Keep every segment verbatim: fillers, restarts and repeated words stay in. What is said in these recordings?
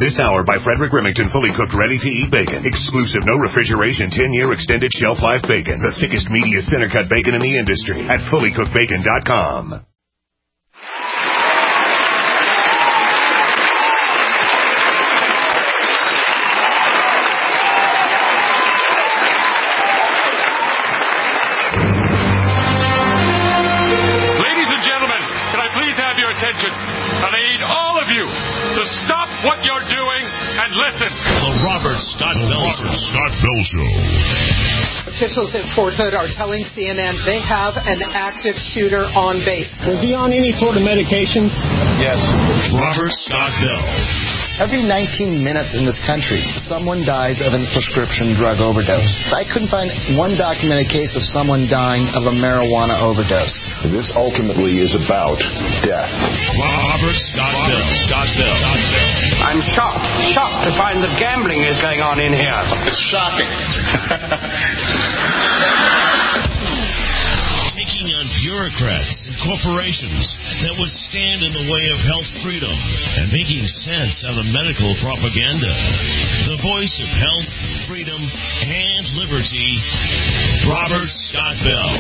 This hour by Frederick Remington, fully cooked, ready-to-eat bacon. Exclusive, no refrigeration, ten-year extended shelf life bacon. The thickest, meatiest, center-cut bacon in the industry at fully cooked bacon dot com. And I need all of you to stop what you're doing and listen. The Robert Scott Bell Show. Scott Bell Show. Officials at Fort Hood are telling C N N they have an active shooter on base. Was he on any sort of medications? Yes. Robert Scott Bell. Every nineteen minutes in this country, someone dies of a prescription drug overdose. I couldn't find one documented case of someone dying of a marijuana overdose. This ultimately is about death. Robert Scott Bell. Scott Bell. I'm shocked, shocked to find that gambling is going on in here. It's shocking. Taking on bureaucrats and corporations that would stand in the way of health freedom and making sense out of medical propaganda. The voice of health, freedom, and liberty, Robert Scott Bell.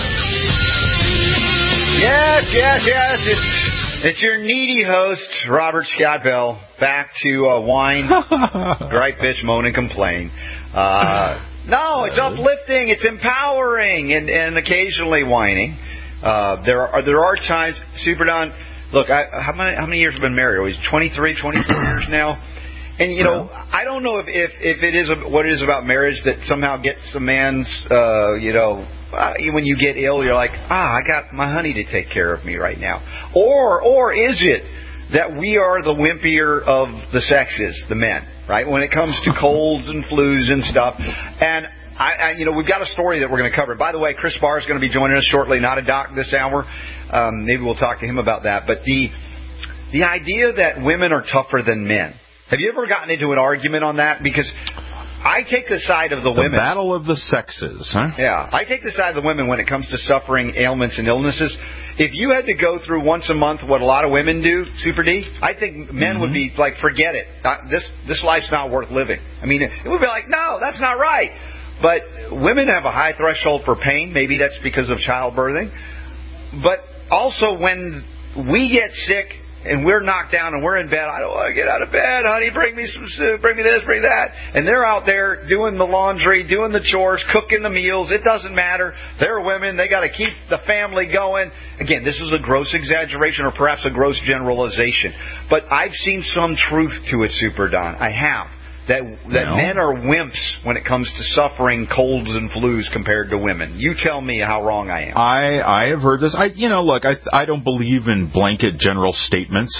Yes, yes, yes. It's, it's your needy host, Robert Scott Bell, back to uh, whine, gripe, bitch, moan, and complain. Uh, no, it's uplifting, it's empowering, and, and occasionally whining. Uh, there are there are times, Super Don, look, I, how many how many years have been married? He's twenty-three, twenty-four years now. And, you know, I don't know if, if, if it is a, what it is about marriage that somehow gets a man's, uh, you know, uh, when you get ill, you're like, ah, I got my honey to take care of me right now. Or or is it that we are the wimpier of the sexes, the men, right, when it comes to colds and flus and stuff. And, I, I, you know, we've got a story that we're going to cover. By the way, Chris Barr is going to be joining us shortly, not a doc this hour. Um, maybe we'll talk to him about that. But the the idea that women are tougher than men. Have you ever gotten into an argument on that? Because I take the side of the, the women. The battle of the sexes, huh? Yeah. I take the side of the women when it comes to suffering ailments and illnesses. If you had to go through once a month what a lot of women do, Super D, I think men mm-hmm. would be like, forget it. This this life's not worth living. I mean, it would be like, no, that's not right. But women have a high threshold for pain. Maybe that's because of childbirthing. But also when we get sick and we're knocked down and we're in bed, I don't want to get out of bed, honey, bring me some soup, bring me this, bring that. And they're out there doing the laundry, doing the chores, cooking the meals. It doesn't matter. They're women. They got to keep the family going. Again, this is a gross exaggeration or perhaps a gross generalization. But I've seen some truth to it, Super Don. I have. That that no. men are wimps when it comes to suffering colds and flus compared to women. You tell me how wrong I am. I I have heard this. I you know look I I don't believe in blanket general statements.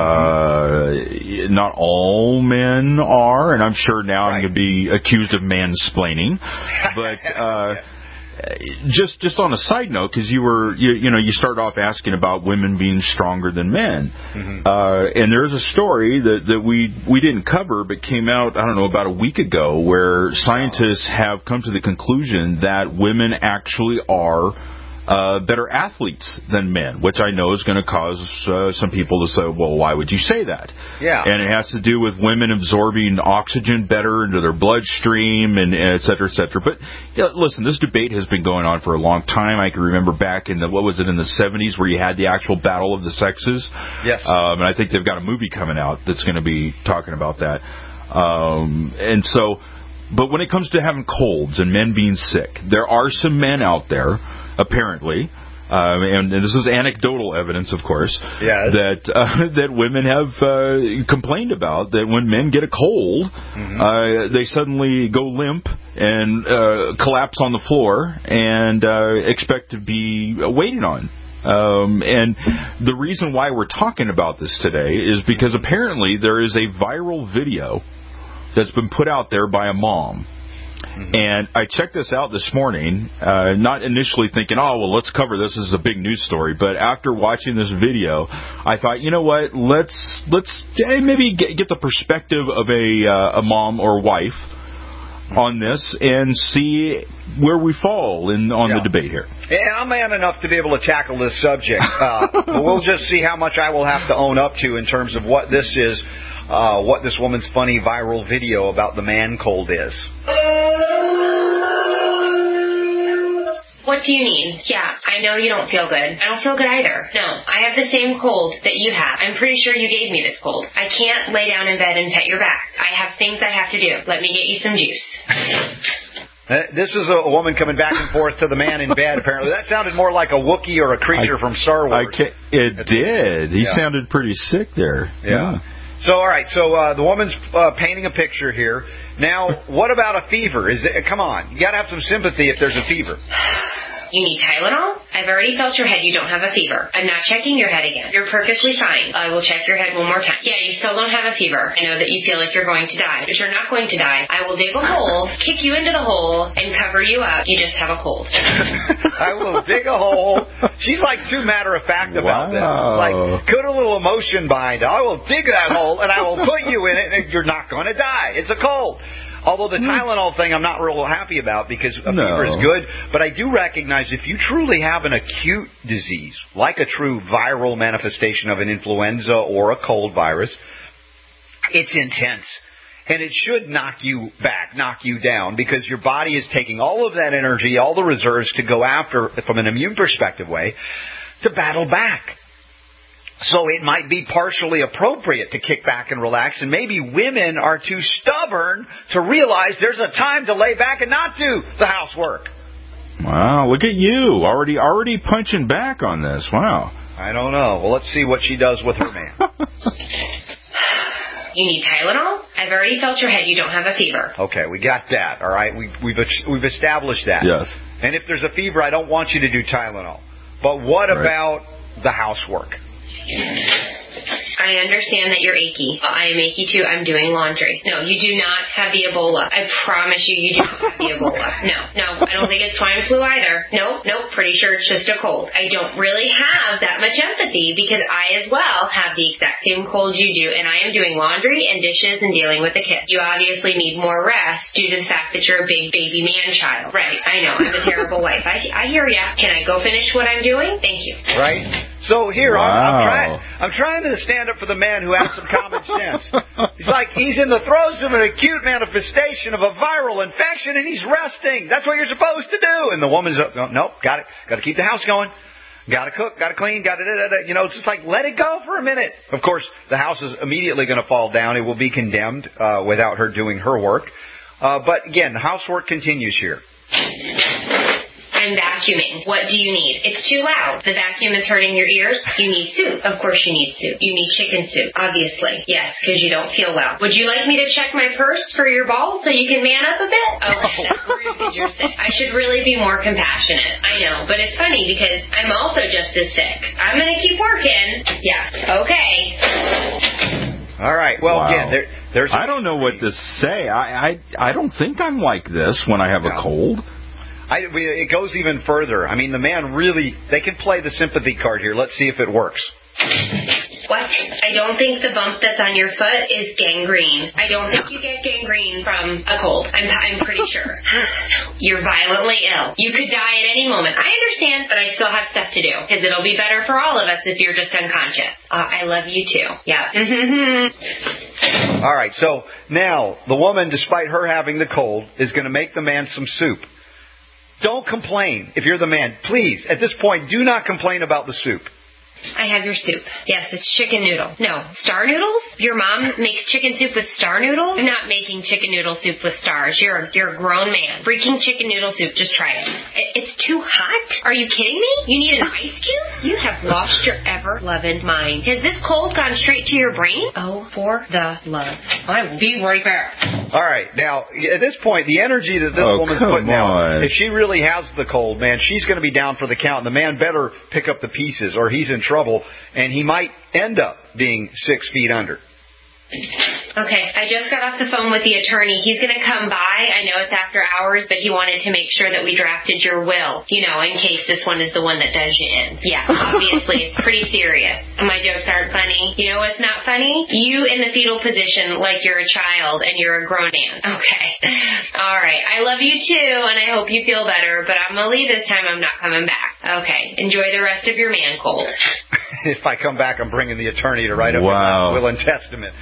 Uh, not all men are, and I'm sure now right. I'm going to be accused of mansplaining. But uh, just just on a side note, because you were you, you know you started off asking about women being stronger than men, mm-hmm. uh, and there's a story that, that we we didn't cover but came out I don't know about a week ago where scientists have come to the conclusion that women actually are uh, better athletes than men, which I know is going to cause uh, some people to say, well, why would you say that? Yeah. And it has to do with women absorbing oxygen better into their bloodstream and, and et cetera, et cetera. But yeah, listen, this debate has been going on for a long time. I can remember back in the, what was it, in the seventies where you had the actual battle of the sexes. Yes. Um, and I think they've got a movie coming out that's going to be talking about that. Um, and so, but when it comes to having colds and men being sick, there are some men out there, apparently, uh, and, and this is anecdotal evidence, of course, yes. that uh, that women have uh, complained about that when men get a cold, mm-hmm. uh, they suddenly go limp and uh, collapse on the floor and uh, expect to be waiting on. Um, and the reason why we're talking about this today is because apparently there is a viral video that's been put out there by a mom. Mm-hmm. And I checked this out this morning, uh, not initially thinking, oh, well, let's cover this. This is a big news story. But after watching this video, I thought, you know what, let's let's maybe get, get the perspective of a, uh, a mom or wife on this and see where we fall in on yeah. the debate here. And I'm man enough to be able to tackle this subject. Uh, but we'll just see how much I will have to own up to in terms of what this is. uh, what this woman's funny viral video about the man cold is. What do you need? Yeah, I know you don't feel good. I don't feel good either. No, I have the same cold that you have. I'm pretty sure you gave me this cold. I can't lay down in bed and pet your back. I have things I have to do. Let me get you some juice. Uh, this is a woman coming back and forth to the man in bed, apparently. That sounded more like a Wookiee or a creature I, from Star Wars. I can't, it did. He yeah. sounded pretty sick there. Yeah. yeah. So, all right. So uh, the woman's uh, painting a picture here. Now, what about a fever? Is it? Come on. You got to have some sympathy if there's a fever. You need Tylenol? I've already felt your head. You don't have a fever. I'm not checking your head again. You're perfectly fine. I will check your head one more time. Yeah, you still don't have a fever. I know that you feel like you're going to die. But you're not going to die. I will dig a hole, kick you into the hole, and cover you up. You just have a cold. I will dig a hole. She's like too matter-of-fact about wow. this. It's like, put a little emotion behind it. I will dig that hole, and I will put you in it, and you're not going to die. It's a cold. Although the Tylenol thing I'm not real happy about because a no. fever is good, but I do recognize if you truly have an acute disease, like a true viral manifestation of an influenza or a cold virus, it's intense. And it should knock you back, knock you down, because your body is taking all of that energy, all the reserves to go after, from an immune perspective way, to battle back. So it might be partially appropriate to kick back and relax, and maybe women are too stubborn to realize there's a time to lay back and not do the housework. Wow, look at you, already already punching back on this. Wow. I don't know. Well, let's see what she does with her man. You need Tylenol? I've already felt your head. You don't have a fever. Okay, we got that, all right? We, we've we've established that. Yes. And if there's a fever, I don't want you to do Tylenol. But what right. about the housework? I understand that you're achy. I am achy too. I'm doing laundry. No, you do not have the Ebola. I promise you, you do not have the Ebola. No, no, I don't think it's swine flu either. Nope, nope, pretty sure it's just a cold. I don't really have that much empathy because I as well have the exact same cold you do, and I am doing laundry and dishes and dealing with the kids. You obviously need more rest due to the fact that you're a big baby man child. Right, I know, I'm a terrible wife. I, I hear ya. Can I go finish what I'm doing? Thank you. Right? So here, wow. I'm, I'm trying I'm trying to stand up for the man who has some common sense. He's like, he's in the throes of an acute manifestation of a viral infection, and he's resting. That's what you're supposed to do. And the woman's, oh, nope, got it. Got to keep the house going. Got to cook, got to clean, got to, you know, it's just like, let it go for a minute. Of course, the house is immediately going to fall down. It will be condemned uh, without her doing her work. Uh, but again, the housework continues here. I'm vacuuming. What do you need? It's too loud. The vacuum is hurting your ears. You need soup. Of course you need soup. You need chicken soup. Obviously. Yes, because you don't feel well. Would you like me to check my purse for your balls so you can man up a bit? Okay, that's rude because you're sick. I should really be more compassionate. I know, but it's funny because I'm also just as sick. I'm going to keep working. Yeah. Okay. All right. Well, wow. again, there, there's... I don't know what to say. I, I, I don't think I'm like this when I have no. a cold. I, it goes even further. I mean, the man really, they can play the sympathy card here. Let's see if it works. What? I don't think the bump that's on your foot is gangrene. I don't think you get gangrene from a cold. I'm, I'm pretty sure. You're violently ill. You could die at any moment. I understand, but I still have stuff to do. Because it'll be better for all of us if you're just unconscious. Uh, I love you too. Yeah. All right, so now the woman, despite her having the cold, is going to make the man some soup. Don't complain if you're the man. Please, at this point, do not complain about the soup. I have your soup. Yes, it's chicken noodle. No, star noodles? Your mom makes chicken soup with star noodles? I'm not making chicken noodle soup with stars. You're a, you're a grown man. Freaking chicken noodle soup. Just try it. it. It's too hot? Are you kidding me? You need an ice cube? You have lost your ever-loving mind. Has this cold gone straight to your brain? Oh, for the love. I will be right back. All right. Now, at this point, the energy that this oh, woman's putting on. out, if she really has the cold, man, she's going to be down for the count. And the man better pick up the pieces or he's in trouble, and he might end up being six feet under. Okay, I just got off the phone with the attorney. He's going to come by. I know it's after hours, but he wanted to make sure that we drafted your will, you know, in case this one is the one that does you in. Yeah, obviously, it's pretty serious. My jokes aren't funny. You know what's not funny? You in the fetal position like you're a child and you're a grown man. Okay. All right. I love you too, and I hope you feel better, but I'm going to leave this time. I'm not coming back. Okay. Enjoy the rest of your man cold. If I come back, I'm bringing the attorney to write up wow. my will and testament.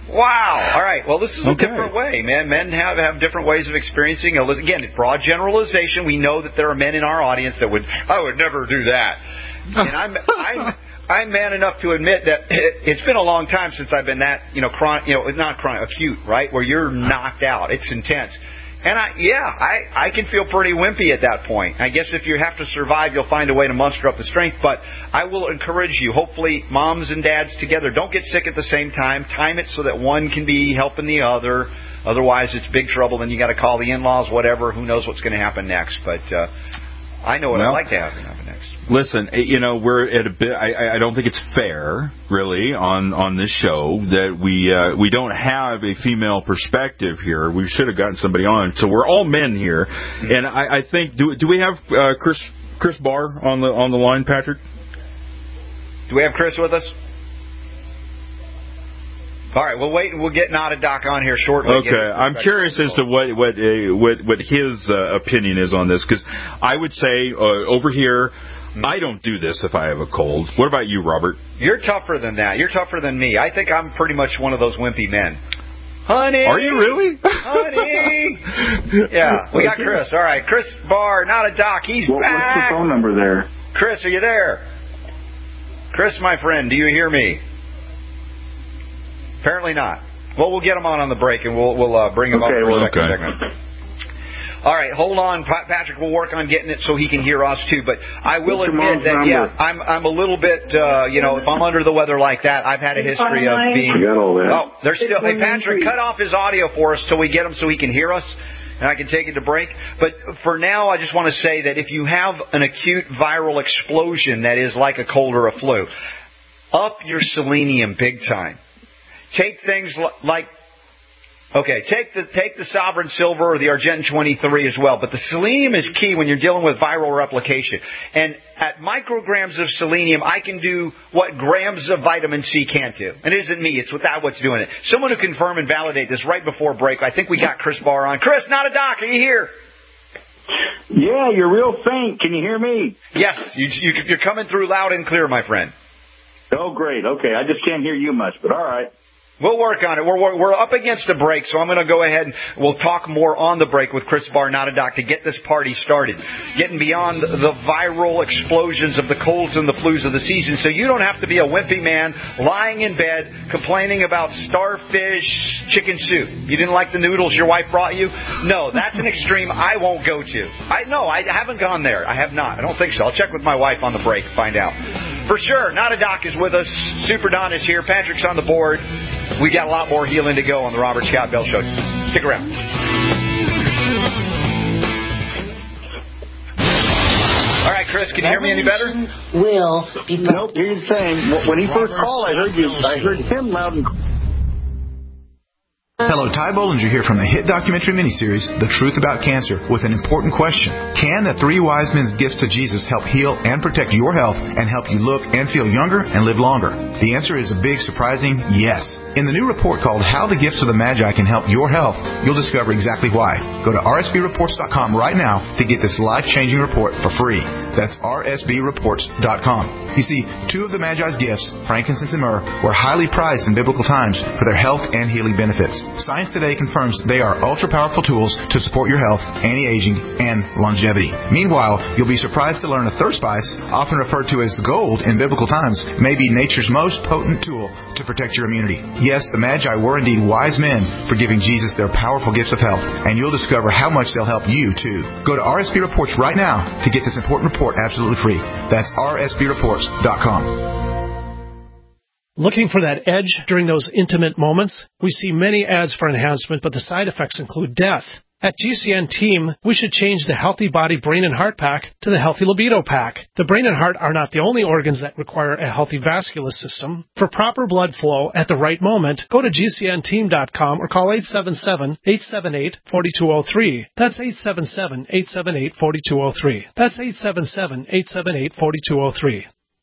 Wow. All right. Well, this is a Okay. different way, man. Men have, have different ways of experiencing. Again, broad generalization. We know that there are men in our audience that would, I would never do that. And I'm, I'm, I'm man enough to admit that it, it's been a long time since I've been that, you know, chronic, you know, not chronic, acute, right? Where you're knocked out. It's intense. And I, yeah, I, I can feel pretty wimpy at that point. I guess if you have to survive, you'll find a way to muster up the strength. But I will encourage you, hopefully moms and dads together, don't get sick at the same time. Time it so that one can be helping the other. Otherwise, it's big trouble. Then you got to call the in-laws, whatever. Who knows what's going to happen next? But uh, I know what well, I'd like to have happen next. Listen, you know, we're at a bit. I, I don't think it's fair, really, on, on this show that we uh, we don't have a female perspective here. We should have gotten somebody on. So we're all men here, and I, I think do do we have uh, Chris Chris Barr on the on the line, Patrick? Do we have Chris with us? All right, we'll wait and we'll get Not a Doc on here shortly. Okay, I'm curious as to what what uh, what, what his uh, opinion is on this, because I would say uh, over here, I don't do this if I have a cold. What about you, Robert? You're tougher than that. You're tougher than me. I think I'm pretty much one of those wimpy men. Honey! Are you really? Honey! Yeah, we got Chris. All right, Chris Barr, Not a Doc. He's what, back. What's the phone number there? Chris, are you there? Chris, my friend, do you hear me? Apparently not. Well, we'll get him on on the break, and we'll we'll uh, bring him okay, up for well, a second. okay. segment. All right, hold on, Patrick. We'll work on getting it so he can hear us too. But I will What's admit that, number? yeah, I'm I'm a little bit, uh, you know, if I'm under the weather like that, I've had a history of being. I got all that. Oh, there's still. Hey, Patrick, cut off his audio for us till we get him so he can hear us, and I can take it to break. But for now, I just want to say that if you have an acute viral explosion that is like a cold or a flu, up your selenium big time. Take things like, okay, take the take the Sovereign Silver or the Argentyn twenty-three as well. But the selenium is key when you're dealing with viral replication. And at micrograms of selenium, I can do what grams of vitamin C can't do. And it isn't me, it's without what's doing it. Someone who confirm and validate this right before break. I think we got Chris Barr on. Chris, Not a Doc, are you here? Yeah, you're real faint. Can you hear me? Yes, you, you, you're coming through loud and clear, my friend. Oh, great. Okay, I just can't hear you much, but all right. We'll work on it. We're, we're, we're up against a break, so I'm going to go ahead and we'll talk more on the break with Chris Barr, Not a Doc, to get this party started. Getting beyond the viral explosions of the colds and the flus of the season, so you don't have to be a wimpy man lying in bed complaining about starfish chicken soup. You didn't like the noodles your wife brought you? No, that's an extreme I won't go to. I No, I haven't gone there. I have not. I don't think so. I'll check with my wife on the break, find out. For sure, Not a Doc is with us. Super Don is here. Patrick's on the board. We got a lot more healing to go on the Robert Scott Bell Show. Stick around. All right, Chris, can you hear me any better? Will be. Nope, you're the same. When he first called, I heard you. I heard him loud and clear. Hello, Ty Bollinger here from the hit documentary miniseries, The Truth About Cancer, with an important question. Can the three wise men's gifts to Jesus help heal and protect your health and help you look and feel younger and live longer? The answer is a big, surprising yes. In the new report called How the Gifts of the Magi Can Help Your Health, you'll discover exactly why. Go to R S B reports dot com right now to get this life-changing report for free. That's R S B reports dot com. You see, two of the Magi's gifts, frankincense and myrrh, were highly prized in biblical times for their health and healing benefits. Science today confirms they are ultra-powerful tools to support your health, anti-aging, and longevity. Meanwhile, you'll be surprised to learn a third spice, often referred to as gold in biblical times, may be nature's most potent tool to protect your immunity. Yes, the Magi were indeed wise men for giving Jesus their powerful gifts of health, and you'll discover how much they'll help you, too. Go to R S B Reports right now to get this important report absolutely free. That's R S B reports dot com. Looking for that edge during those intimate moments? We see many ads for enhancement, but the side effects include death. At G C N Team, we should change the Healthy Body Brain and Heart Pack to the Healthy Libido Pack. The brain and heart are not the only organs that require a healthy vascular system. For proper blood flow at the right moment, go to G C N team dot com or call eight seven seven, eight seven eight, four two zero three. That's eight seven seven, eight seven eight, four two zero three. That's eight seven seven, eight seven eight, four two zero three.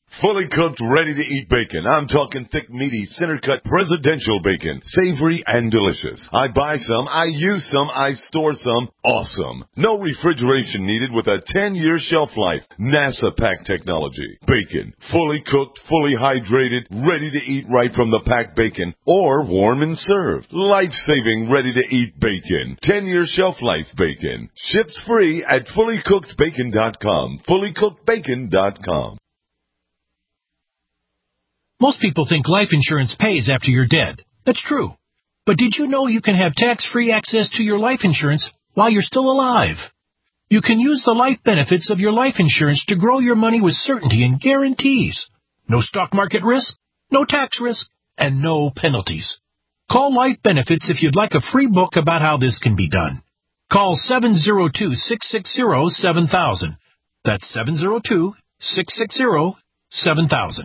Fully cooked, ready-to-eat bacon. I'm talking thick, meaty, center-cut presidential bacon. Savory and delicious. I buy some, I use some, I store some. Awesome. No refrigeration needed with a ten-year shelf life. NASA pack technology. Bacon. Fully cooked, fully hydrated, ready to eat right from the packed bacon. Or warm and served. Life-saving, ready-to-eat bacon. ten-year shelf life bacon. Ships free at fully cooked bacon dot com. fully cooked bacon dot com. Most people think life insurance pays after you're dead. That's true. But did you know you can have tax-free access to your life insurance while you're still alive? You can use the life benefits of your life insurance to grow your money with certainty and guarantees. No stock market risk, no tax risk, and no penalties. Call Life Benefits if you'd like a free book about how this can be done. Call seven oh two, six six zero, seven thousand. That's seven oh two, six six zero, seven thousand.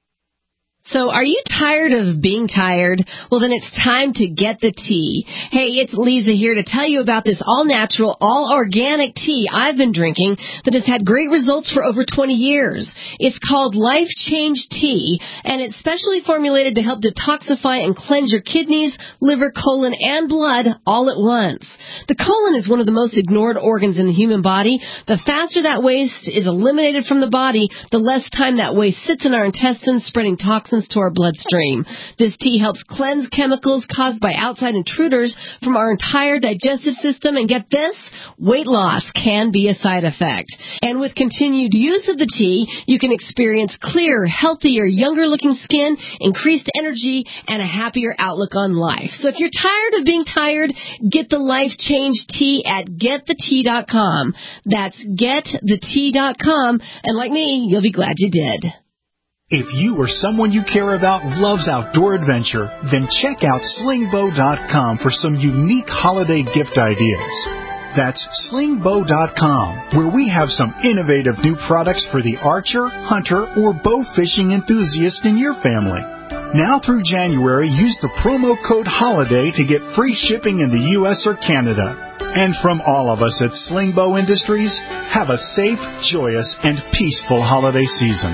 So are you tired of being tired? Well, then it's time to get the tea. Hey, it's Lisa here to tell you about this all-natural, all-organic tea I've been drinking that has had great results for over twenty years. It's called Life Change Tea, and it's specially formulated to help detoxify and cleanse your kidneys, liver, colon, and blood all at once. The colon is one of the most ignored organs in the human body. The faster that waste is eliminated from the body, the less time that waste sits in our intestines, spreading toxins to our bloodstream. This tea helps cleanse chemicals caused by outside intruders from our entire digestive system, and get this, weight loss can be a side effect. And with continued use of the tea, you can experience clearer, healthier, younger-looking skin, increased energy, and a happier outlook on life. So if you're tired of being tired, get the Life Change Tea at get the tea dot com. That's get the tea dot com, and like me, you'll be glad you did. If you or someone you care about loves outdoor adventure, then check out sling bow dot com for some unique holiday gift ideas. That's sling bow dot com, where we have some innovative new products for the archer, hunter, or bow fishing enthusiast in your family. Now through January, use the promo code HOLIDAY to get free shipping in the U S or Canada. And from all of us at Sling Bow Industries, have a safe, joyous, and peaceful holiday season.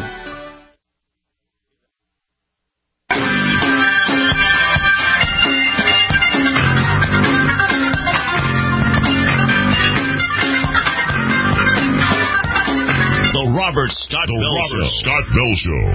Robert Scott the Bell Robert Show. Scott Bell Show.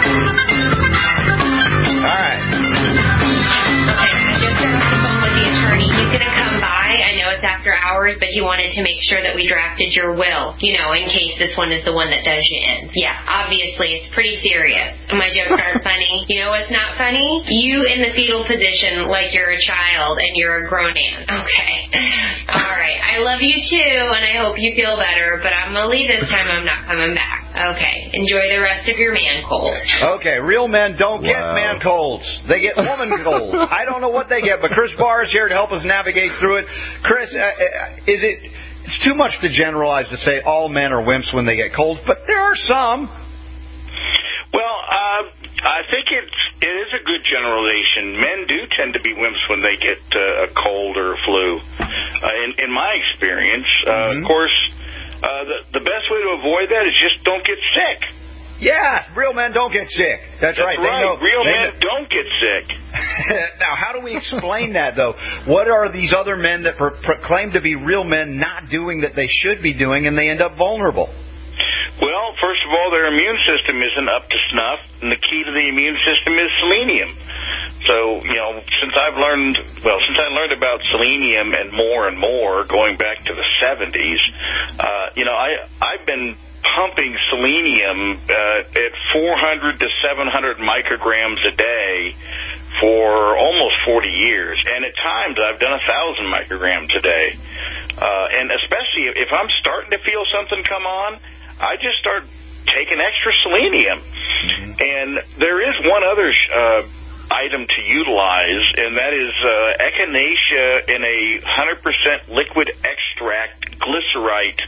All right. Okay, I just got off the phone with the attorney. He's going to come by. I know it's after hours, but he wanted to make sure that we drafted your will, you know, in case this one is the one that does you in. Yeah, obviously, it's pretty serious. My jokes aren't funny. You know what's not funny? You in the fetal position like you're a child and you're a grown man. Okay. All right. I love you too, and I hope you feel better, but I'm going to leave this time. I'm not coming back. Okay. Enjoy the rest of your man cold. Okay. Real men don't wow. get man colds. They get woman colds. I don't know what they get, but Chris Barr is here to help us navigate through it. Chris, uh, is it... It's too much to generalize to say all men are wimps when they get colds, but there are some. Well, uh, I think it's, it is a good generalization. Men do tend to be wimps when they get uh, a cold or a flu. Uh, in, in my experience, uh, mm-hmm. of course, uh, the, the best way to avoid that is just don't get sick. Yeah, real men don't get sick. That's, That's right. right. They know, real they men know. don't get sick. Now, how do we explain that, though? What are these other men that pro- proclaim to be real men not doing that they should be doing, and they end up vulnerable? Well, first of all, their immune system isn't up to snuff, and the key to the immune system is selenium. So, you know, since I've learned, well, since I learned about selenium and more and more going back to the seventies, uh, you know, I, I've been pumping selenium uh, at four hundred to seven hundred micrograms a day for almost forty years, and at times I've done one thousand micrograms a day. Uh, and especially if I'm starting to feel something come on, I just start taking extra selenium. Mm-hmm. And there is one other uh, item to utilize, and that is uh, echinacea in a one hundred percent liquid extract glycerite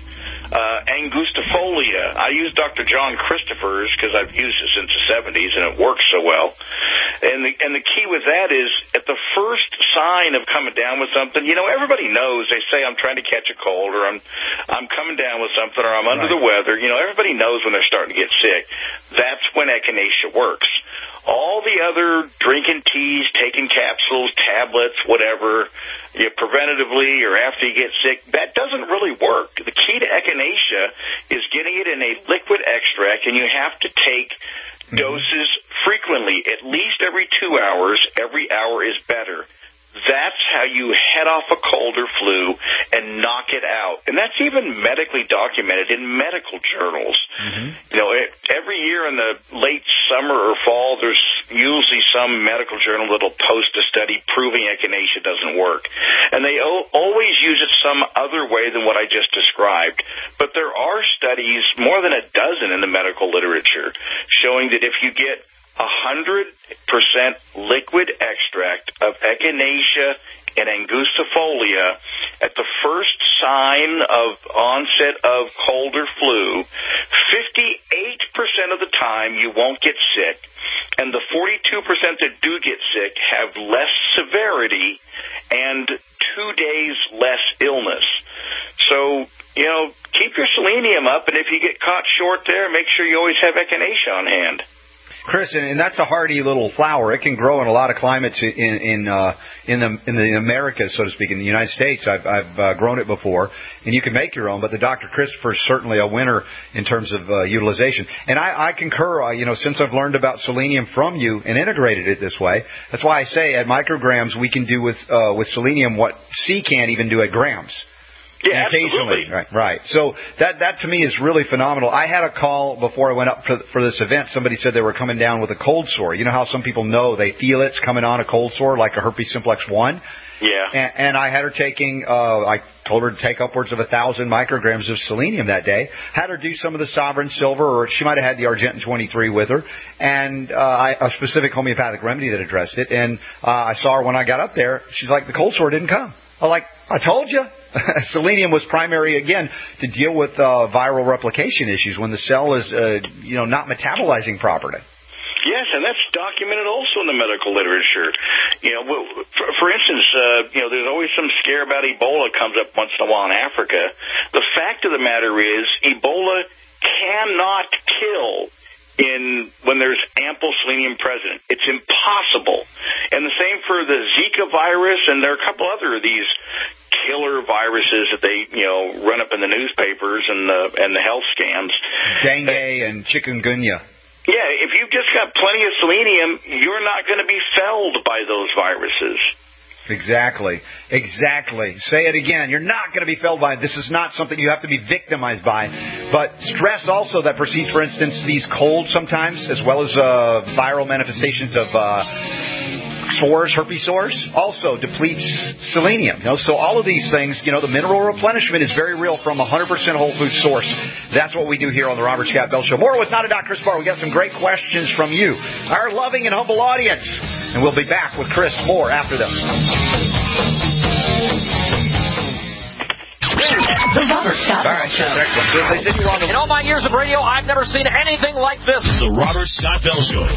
uh, angustifolia. I use Doctor John Christopher's because I've used it since the seventies, and it works so well. And the, and the key with that is at the first sign of coming down with something, you know, everybody knows. They say, I'm trying to catch a cold, or I'm I'm coming down with something, or I'm under right. the weather. You know, everybody knows when they're starting to get sick. That's when echinacea works. All the other drinking teas, taking capsules, tablets, whatever, you know, preventatively or after you get sick, that doesn't really work. The key to echinacea is getting it in a liquid extract, and you have to take doses frequently, at least every two hours. Every hour is better. That's how you head off a cold or flu and knock it out. And that's even medically documented in medical journals. Mm-hmm. You know, it, every year in the late summer or fall, there's usually some medical journal that'll post a study proving echinacea doesn't work. And they o- always use it some other way than what I just described. But there are studies, more than a dozen in the medical literature, showing that if you get one hundred percent liquid extract of echinacea and angustifolia at the first sign of onset of cold or flu, fifty-eight percent of the time you won't get sick, and the forty-two percent that do get sick have less severity and two days less illness. So, you know, keep your selenium up, and if you get caught short there, make sure you always have echinacea on hand. Chris, and that's a hardy little flower. It can grow in a lot of climates in in uh, in the in the Americas, so to speak, in the United States. I've I've uh, grown it before, and you can make your own. But the Doctor Christopher is certainly a winner in terms of uh, utilization. And I, I concur. Uh, you know, since I've learned about selenium from you and integrated it this way, that's why I say at micrograms we can do with uh, with selenium what C can't even do at grams. Yeah, occasionally. absolutely. Right, right. So that that to me is really phenomenal. I had a call before I went up for, for this event. Somebody said they were coming down with a cold sore. You know how some people know they feel it's coming on, a cold sore, like a herpes simplex one? Yeah. And, and I had her taking, uh, I told her to take upwards of a thousand micrograms of selenium that day. Had her do some of the Sovereign Silver, or she might have had the Argentin twenty-three with her, and uh, I, a specific homeopathic remedy that addressed it. And uh, I saw her when I got up there. She's like, the cold sore didn't come. I'm like, I told you. Selenium was primary, again, to deal with uh, viral replication issues when the cell is, uh, you know, not metabolizing properly. Yes, and that's documented also in the medical literature. You know, for, for instance, uh, you know, there's always some scare about Ebola comes up once in a while in Africa. The fact of the matter is, Ebola cannot kill in when there's ample selenium present. It's impossible. And the same for the Zika virus, and there are a couple other of these killer viruses that they, you know, run up in the newspapers and the and the health scams. Dengue uh, and chikungunya. Yeah, if you've just got plenty of selenium, you're not going to be felled by those viruses. Exactly. Exactly. Say it again. You're not going to be felled by it. This is not something you have to be victimized by. But stress also that precedes, for instance, these colds sometimes, as well as uh, viral manifestations of uh, sores, herpes sores, also depletes selenium. You know, so all of these things, you know, the mineral replenishment is very real from a one hundred percent whole food source. That's what we do here on the Robert Scott Bell Show. More with Not a Doc, Chris Barr. We got some great questions from you, our loving and humble audience. And we'll be back with Chris more after this. The Robert Scott All right, Show. Excellent. They said you were on the... In all my years of radio, I've never seen anything like this. The Robert Scott Bell Show.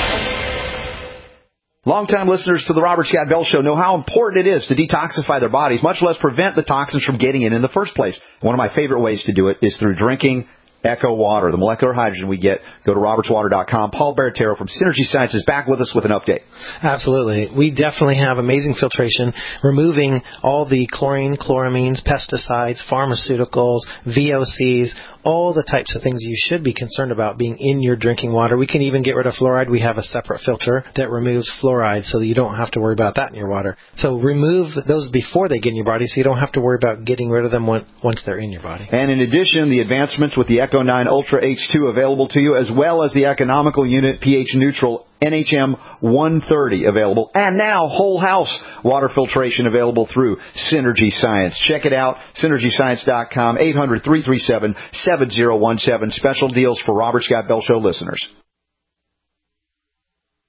Longtime listeners to the Robert Scott Bell Show know how important it is to detoxify their bodies, much less prevent the toxins from getting in in the first place. One of my favorite ways to do it is through drinking Echo Water, the molecular hydrogen we get. Go to roberts water dot com. Paul Baratero from Synergy Science is back with us with an update. Absolutely. We definitely have amazing filtration, removing all the chlorine, chloramines, pesticides, pharmaceuticals, V O Cs, all the types of things you should be concerned about being in your drinking water. We can even get rid of fluoride. We have a separate filter that removes fluoride so that you don't have to worry about that in your water. So remove those before they get in your body so you don't have to worry about getting rid of them once they're in your body. And in addition, the advancements with the Echo nine Ultra H two available to you, as well as the economical unit pH neutral N H M one thirty available, and now whole house water filtration available through Synergy Science. Check it out, synergy science dot com, eight hundred, three three seven, seven zero one seven. Special deals for Robert Scott Bell Show listeners.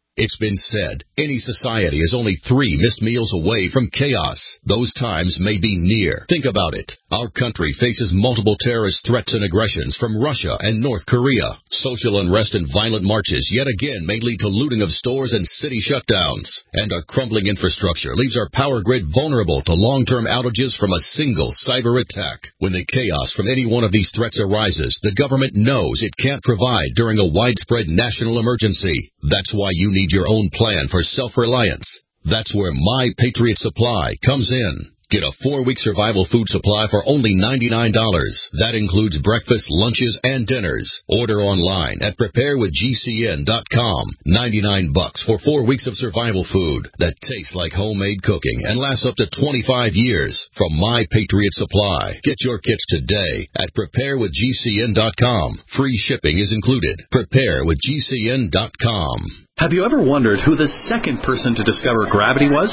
It's been said, any society is only three missed meals away from chaos. Those times may be near. Think about it. Our country faces multiple terrorist threats and aggressions from Russia and North Korea. Social unrest and violent marches yet again may lead to looting of stores and city shutdowns. And our crumbling infrastructure leaves our power grid vulnerable to long-term outages from a single cyber attack. When the chaos from any one of these threats arises, the government knows it can't provide during a widespread national emergency. That's why you need your own plan for self-reliance. That's where My Patriot Supply comes in. Get a four-week survival food supply for only ninety-nine dollars. That includes breakfast, lunches, and dinners. Order online at prepare with G C N dot com. ninety-nine bucks for four weeks of survival food that tastes like homemade cooking and lasts up to twenty-five years from My Patriot Supply. Get your kits today at prepare with G C N dot com. Free shipping is included. prepare with G C N dot com. Have you ever wondered who the second person to discover gravity was?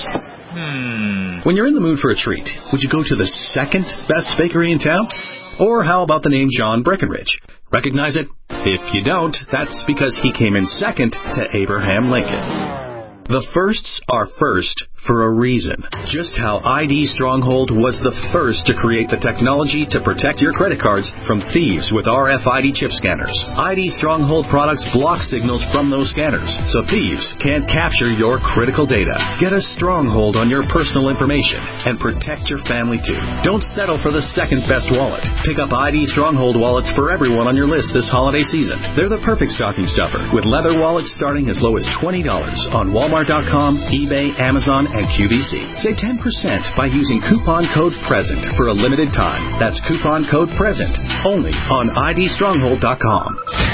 Hmm. When you're in the mood for a treat, would you go to the second best bakery in town? Or how about the name John Breckenridge? Recognize it? If you don't, that's because he came in second to Abraham Lincoln. The firsts are first for a reason. Just how I D Stronghold was the first to create the technology to protect your credit cards from thieves with R F I D chip scanners. I D Stronghold products block signals from those scanners, so thieves can't capture your critical data. Get a stronghold on your personal information and protect your family too. Don't settle for the second best wallet. Pick up I D Stronghold wallets for everyone on your list this holiday season. They're the perfect stocking stuffer, with leather wallets starting as low as twenty dollars on Walmart dot com, eBay, Amazon, and Q V C. Save ten percent by using coupon code PRESENT for a limited time. That's coupon code PRESENT only on I D stronghold dot com.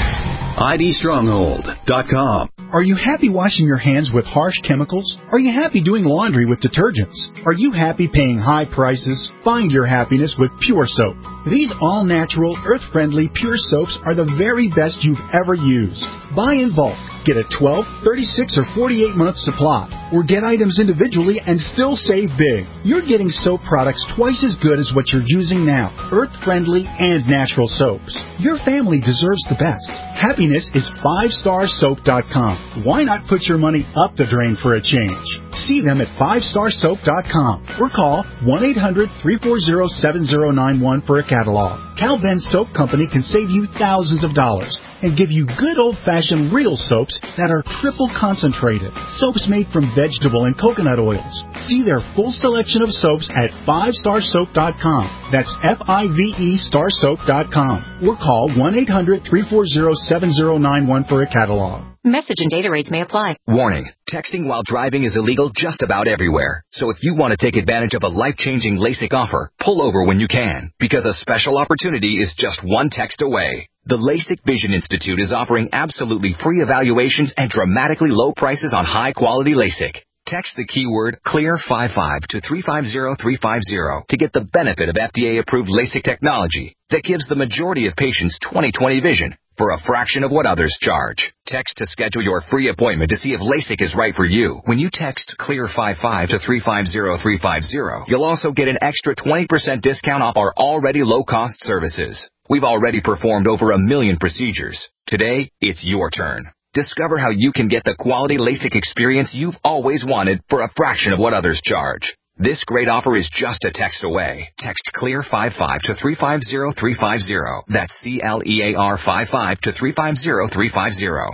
I D stronghold dot com. Are you happy washing your hands with harsh chemicals? Are you happy doing laundry with detergents? Are you happy paying high prices? Find your happiness with Pure Soap. These all-natural, earth-friendly Pure Soaps are the very best you've ever used. Buy in bulk. Get a twelve, thirty-six, or forty-eight month supply. Or get items individually and still save big. You're getting soap products twice as good as what you're using now. Earth-friendly and natural soaps. Your family deserves the best. Happiness is five star soap dot com. Why not put your money up the drain for a change? See them at five star soap dot com or call one eight hundred, three four zero, seven zero nine one for a catalog. Cal Ben Soap Company can save you thousands of dollars and give you good old-fashioned real soaps that are triple concentrated. Soaps made from vegetable and coconut oils. See their full selection of soaps at five star soap dot com. That's F I V E star soap dot com. Or call one eight hundred, three four zero, seven zero nine one for a catalog. Message and data rates may apply. Warning. Texting while driving is illegal just about everywhere. So if you want to take advantage of a life-changing LASIK offer, pull over when you can, because a special opportunity is just one text away. The LASIK Vision Institute is offering absolutely free evaluations and dramatically low prices on high-quality LASIK. Text the keyword CLEAR fifty-five to three five zero three five zero to get the benefit of F D A-approved LASIK technology that gives the majority of patients twenty twenty vision for a fraction of what others charge. Text to schedule your free appointment to see if LASIK is right for you. When you text CLEAR fifty-five to three five zero three five zero, you'll also get an extra twenty percent discount off our already low-cost services. We've already performed over a million procedures. Today, it's your turn. Discover how you can get the quality LASIK experience you've always wanted for a fraction of what others charge. This great offer is just a text away. Text CLEAR fifty-five to three five zero three five zero. That's C L E A R fifty-five to three five zero three five zero.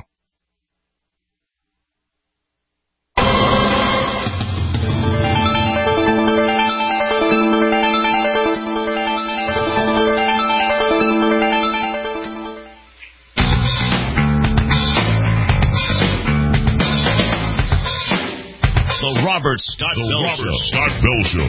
The Robert Scott the Bell Robert Show. Scott Bell Show.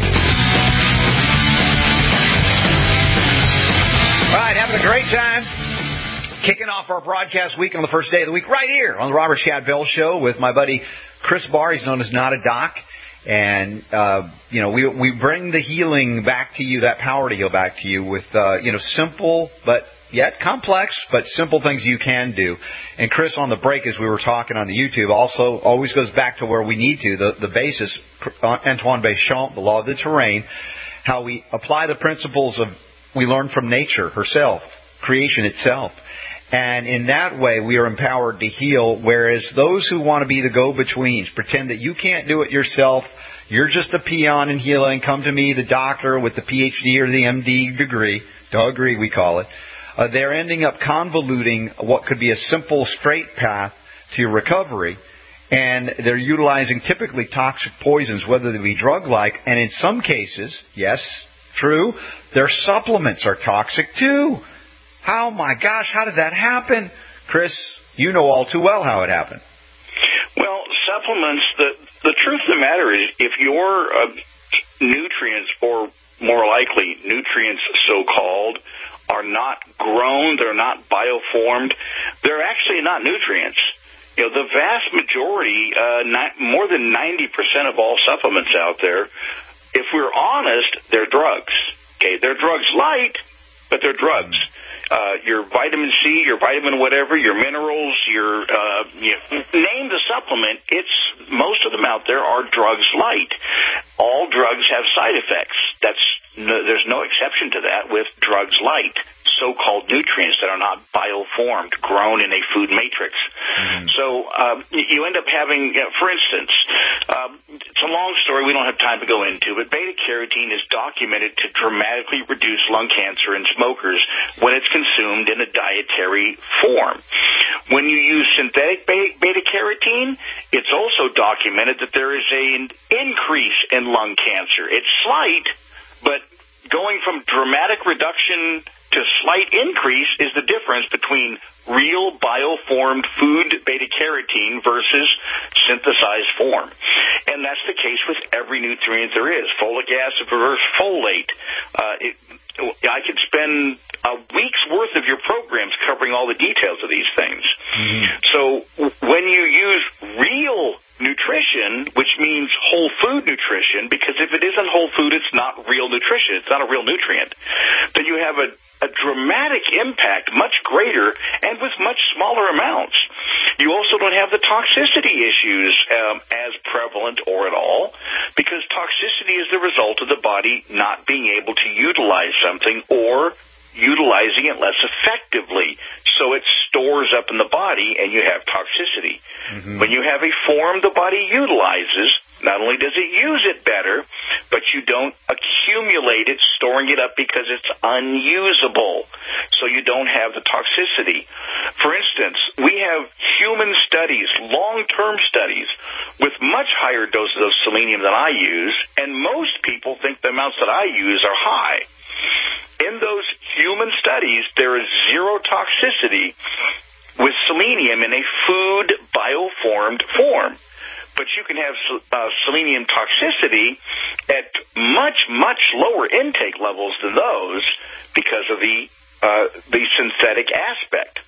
All right, having a great time. Kicking off our broadcast week on the first day of the week right here on the Robert Scott Bell Show with my buddy Chris Barr. He's known as Not a Doc. And, uh, you know, we we bring the healing back to you, that power to heal back to you with, uh, you know, simple but yet complex, but simple things you can do. And Chris, on the break, as we were talking on the YouTube, also always goes back to where we need to, the, the basis, Antoine Béchamp, the law of the terrain, how we apply the principles of we learn from nature herself, creation itself. And in that way, we are empowered to heal, whereas those who want to be the go-betweens, pretend that you can't do it yourself, you're just a peon in healing, come to me, the doctor with the P H D or the M D degree, degree we call it, uh, they're ending up convoluting what could be a simple, straight path to your recovery, and they're utilizing typically toxic poisons, whether they be drug-like, and in some cases, yes, true, their supplements are toxic too. How, my gosh, how did that happen? Chris, you know all too well how it happened. Well, supplements, the, the truth of the matter is if your uh, nutrients, or more likely nutrients so-called, are not grown, they're not bioformed, they're actually not nutrients. You know, the vast majority, uh, ni- more than ninety percent of all supplements out there, if we're honest, they're drugs. Okay, they're drugs light, but they're drugs. Uh, your vitamin C, your vitamin whatever, your minerals, your uh, you know, name the supplement. It's most of them out there are drugs light. All drugs have side effects. That's no, there's no exception to that with drugs light, so-called nutrients that are not bioformed, grown in a food matrix. Mm-hmm. So uh, you end up having, you know, for instance, uh, it's a long story we don't have time to go into, but beta-carotene is documented to dramatically reduce lung cancer in smokers when it's consumed in a dietary form. When you use synthetic beta-carotene, it's also documented that there is an increase in lung cancer. It's slight, but going from dramatic reduction to slight increase is the difference between real bioformed food beta-carotene versus synthesized form. And that's the case with every nutrient there is. Folic acid versus folate. Uh, it, I could spend a week's worth of your programs covering all the details of these things. Mm-hmm. So when you use real nutrition, which means whole food nutrition, because if it isn't whole food, it's not real nutrition. It's not a real nutrient. Then you have a, a dramatic impact, much greater, and with much smaller amounts. You also don't have the toxicity issues um, as prevalent or at all, because toxicity is the result of the body not being able to utilize something or utilizing it less effectively. So it stores up in the body and you have toxicity. Mm-hmm. When you have a form the body utilizes, not only does it use it better, but you don't accumulate it, storing it up because it's unusable. So you don't have the toxicity. For instance, we have human studies, long-term studies, with much higher doses of selenium than I use, and most people think the amounts that I use are high. In those human studies, there is zero toxicity with selenium in a food bioformed form. But you can have uh, selenium toxicity at much, much lower intake levels than those because of the uh, the synthetic aspect.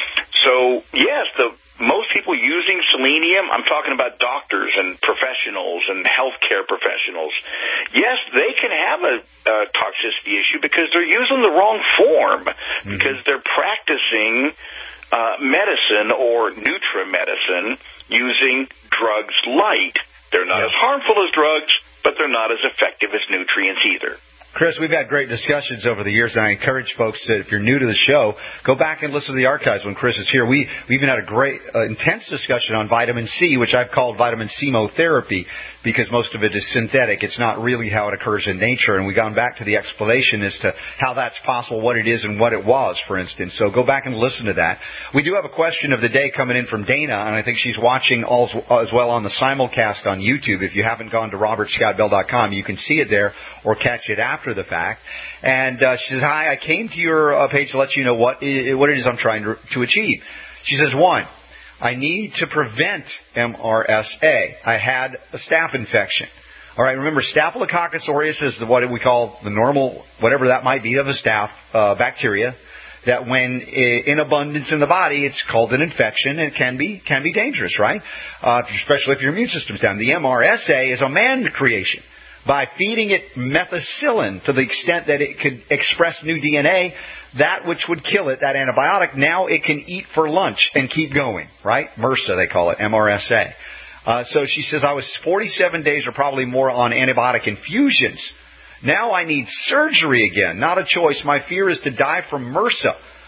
So, yes, the most people using selenium, I'm talking about doctors and professionals and healthcare professionals, yes, they can have a, a toxicity issue because they're using the wrong form, mm-hmm. because they're practicing uh, medicine or nutramedicine using drugs light. They're not yes. as harmful as drugs, but they're not as effective as nutrients either. Chris, we've had great discussions over the years, and I encourage folks that if you're new to the show, go back and listen to the archives when Chris is here. We, we even had a great, uh, intense discussion on vitamin C, which I've called vitamin C-motherapy, because most of it is synthetic. It's not really how it occurs in nature, and we've gone back to the explanation as to how that's possible, what it is, and what it was, for instance. So go back and listen to that. We do have a question of the day coming in from Dana, and I think she's watching all, as well on the simulcast on YouTube. If you haven't gone to robert scott bell dot com, you can see it there or catch it after the fact. And uh, she says, hi, I came to your uh, page to let you know what, I- what it is I'm trying to, to achieve. She says, one, I need to prevent M R S A. I had a staph infection. All right, remember, Staphylococcus aureus is the, what we call the normal, whatever that might be, of a staph uh, bacteria, that when in abundance in the body, it's called an infection, and it can be can be dangerous, right? Uh, especially if your immune system's down. The M R S A is a man creation. By feeding it methicillin to the extent that it could express new D N A, that which would kill it, that antibiotic, now it can eat for lunch and keep going, right? MRSA, they call it, M R S A. Uh, so she says, I was forty-seven days or probably more on antibiotic infusions. Now I need surgery again. Not a choice. My fear is to die from MRSA.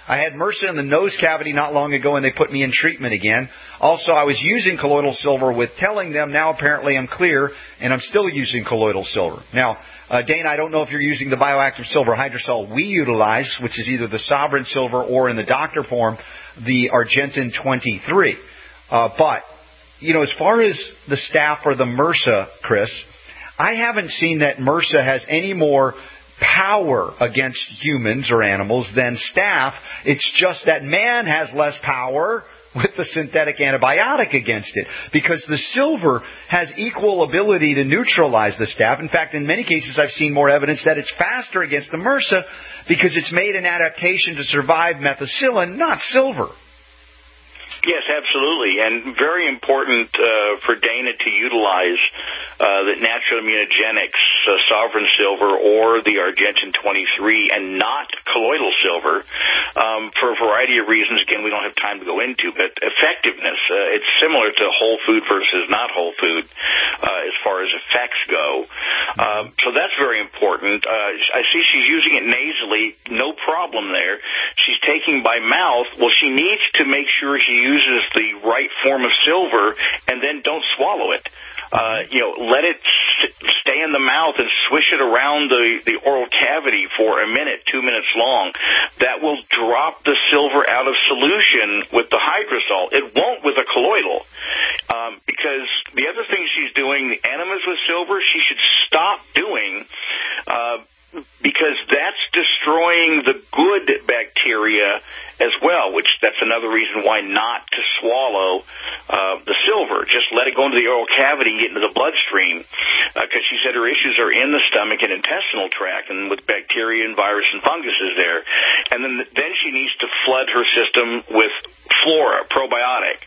I had MRSA in the nose cavity not long ago, and they put me in treatment again. Also, I was using colloidal silver with telling them now apparently I'm clear, and I'm still using colloidal silver. Now, uh, Dana, I don't know if you're using the bioactive silver hydrosol we utilize, which is either the Sovereign silver or in the doctor form, the Argentin twenty-three. Uh, but, you know, as far as the staph or the MRSA, Chris, I haven't seen that MRSA has any more power against humans or animals than staph. It's just that man has less power with the synthetic antibiotic against it, because the silver has equal ability to neutralize the staph. In fact, in many cases, I've seen more evidence that it's faster against the MRSA because it's made an adaptation to survive methicillin, not silver. Yes, absolutely, and very important uh, for Dana to utilize uh, the Natural Immunogenics uh, Sovereign Silver or the Argentin twenty-three and not colloidal silver um, for a variety of reasons. Again, we don't have time to go into, but effectiveness, uh, it's similar to whole food versus not whole food uh, as far as effects go. Um, so that's very important. Uh, I see she's using it nasally, no problem there. She's taking by mouth. Well, she needs to make sure she uses uses the right form of silver, and then don't swallow it. Uh, you know, let it stay in the mouth and swish it around the, the oral cavity for a minute, two minutes long. That will drop the silver out of solution with the hydrosol. It won't with a colloidal. Um, because the other thing she's doing, the enemas with silver, she should stop doing uh, because that's destroying the good bacteria as well, which that's another reason why not to swallow uh, the silver. Just let it go into the oral cavity and get into the bloodstream, because uh, she said her issues are in the stomach and intestinal tract and with bacteria and virus and funguses there. And then, then she needs to flood her system with Flora, probiotic,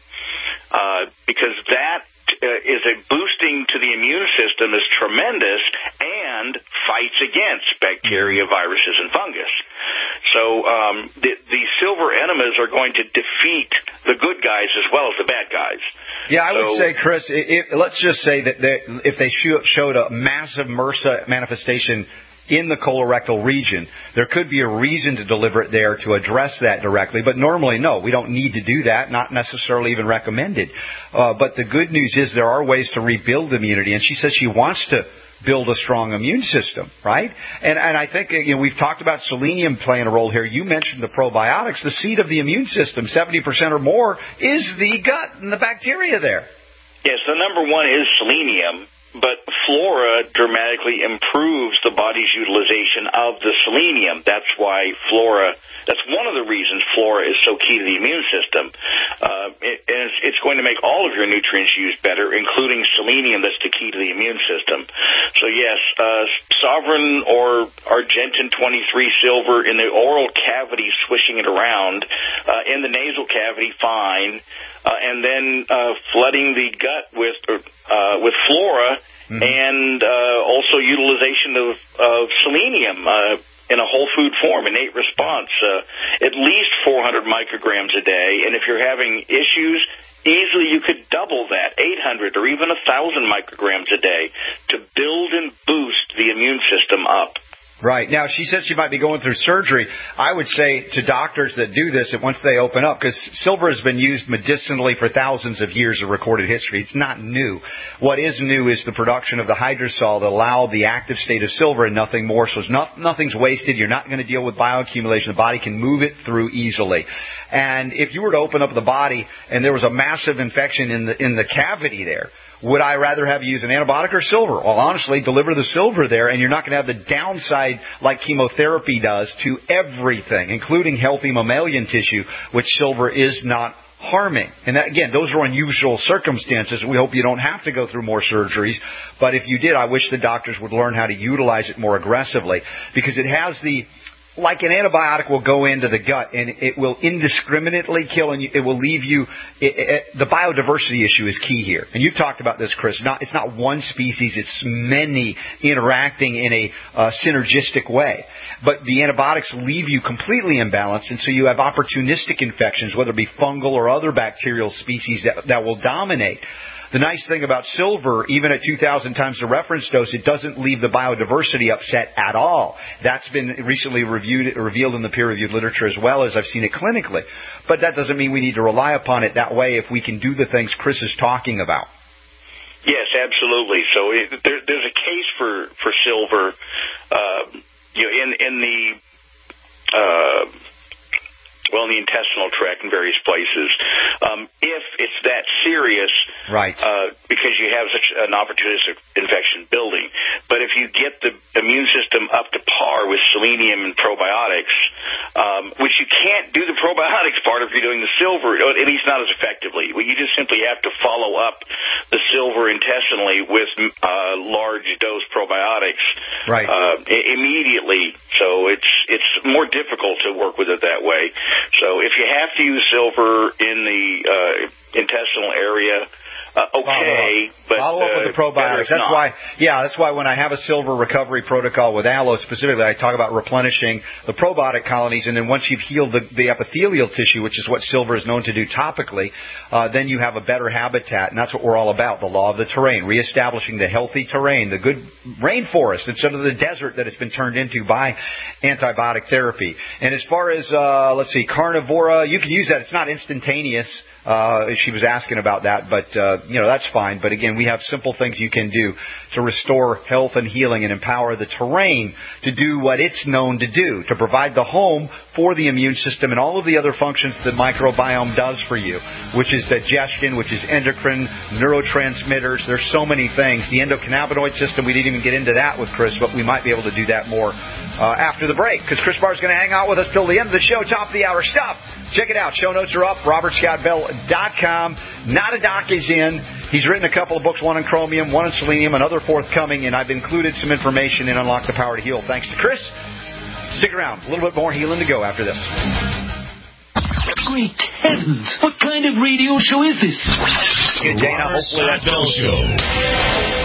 uh, because that Uh, is a boosting to the immune system is tremendous and fights against bacteria, viruses, and fungus. So um, the, the silver enemas are going to defeat the good guys as well as the bad guys. Yeah, I so, would say, Chris, it, it, let's just say that they, if they show, showed a massive MRSA manifestation in the colorectal region, there could be a reason to deliver it there to address that directly. But normally, no, we don't need to do that, not necessarily even recommended. Uh, but the good news is there are ways to rebuild immunity, and she says she wants to build a strong immune system, right? And, and I think, you know, we've talked about selenium playing a role here. You mentioned the probiotics. The seat of the immune system, seventy percent or more, is the gut and the bacteria there. Yes, the number one is selenium. But Flora dramatically improves the body's utilization of the selenium. That's why Flora, that's one of the reasons Flora is so key to the immune system. Uh, it, and it's, it's going to make all of your nutrients used better, including selenium, that's the key to the immune system. So yes, uh, Sovereign or Argentin twenty-three silver in the oral cavity, swishing it around. Uh, in the nasal cavity, fine. Uh, and then uh, flooding the gut with uh, with Flora, mm-hmm. and uh, also utilization of, of selenium uh, in a whole food form, innate response, uh, at least four hundred micrograms a day. And if you're having issues, easily you could double that, eight hundred or even one thousand micrograms a day, to build and boost the immune system up. Right. Now, she said she might be going through surgery. I would say to doctors that do this that once they open up, because silver has been used medicinally for thousands of years of recorded history. It's not new. What is new is the production of the hydrosol that allow the active state of silver and nothing more. So it's not, nothing's wasted. You're not going to deal with bioaccumulation. The body can move it through easily. And if you were to open up the body and there was a massive infection in the in the cavity there, would I rather have you use an antibiotic or silver? Well, honestly, deliver the silver there, and you're not going to have the downside like chemotherapy does to everything, including healthy mammalian tissue, which silver is not harming. And that, again, those are unusual circumstances. We hope you don't have to go through more surgeries. But if you did, I wish the doctors would learn how to utilize it more aggressively, because it has the... Like an antibiotic will go into the gut and it will indiscriminately kill, and it will leave you. It, it, the biodiversity issue is key here, and you've talked about this, Chris. Not, it's not one species; it's many interacting in a uh, synergistic way. But the antibiotics leave you completely imbalanced, and so you have opportunistic infections, whether it be fungal or other bacterial species that that will dominate. The nice thing about silver, even at two thousand times the reference dose, it doesn't leave the biodiversity upset at all. That's been recently reviewed, revealed in the peer-reviewed literature as well as I've seen it clinically. But that doesn't mean we need to rely upon it that way if we can do the things Chris is talking about. Yes, absolutely. So it, there, there's a case for for silver, uh, you know, in in the uh, well, in the intestinal tract in various places. Um, if it's that serious, right? Uh, because you have such an opportunistic infection building. But if you get the immune system up to par with selenium and probiotics, um, which you can't do the probiotics part if you're doing the silver, at least not as effectively. Well, you just simply have to follow up the silver intestinally with uh, large dose probiotics, right? Uh, immediately. So it's it's more difficult to work with it that way. So if you have to use silver in the uh, intestinal area, uh, okay, follow but follow up uh, with the probiotics. That's not. why, yeah, that's why when I have a silver recovery protocol with aloe specifically, I talk about replenishing the probiotic colonies, and then once you've healed the, the epithelial tissue, which is what silver is known to do topically, uh, then you have a better habitat, and that's what we're all about, the law of the terrain, reestablishing the healthy terrain, the good rainforest instead of the desert that it's been turned into by antibiotic therapy. And as far as, uh, let's see, carnivora, you can use that. It's not instantaneous. Uh, she was asking about that, but, uh, you know, that's fine. But again, we have simple things you can do to restore health and healing and empower the terrain to do what it's known to do, to provide the home for the immune system and all of the other functions the microbiome does for you, which is digestion, which is endocrine, neurotransmitters. There's so many things. The endocannabinoid system, we didn't even get into that with Chris, but we might be able to do that more uh, after the break, because Chris Barr's going to hang out with us till the end of the show, top of the hour stuff. Check it out. Show notes are up, robert scott bell dot com. Not a Doc is in. He's written a couple of books, one on chromium, one on selenium, another forthcoming, and I've included some information in Unlock the Power to Heal. Thanks to Chris. Stick around. A little bit more healing to go after this. Great heavens! What kind of radio show is this? Good, Dana. Hopefully that's Bell Show.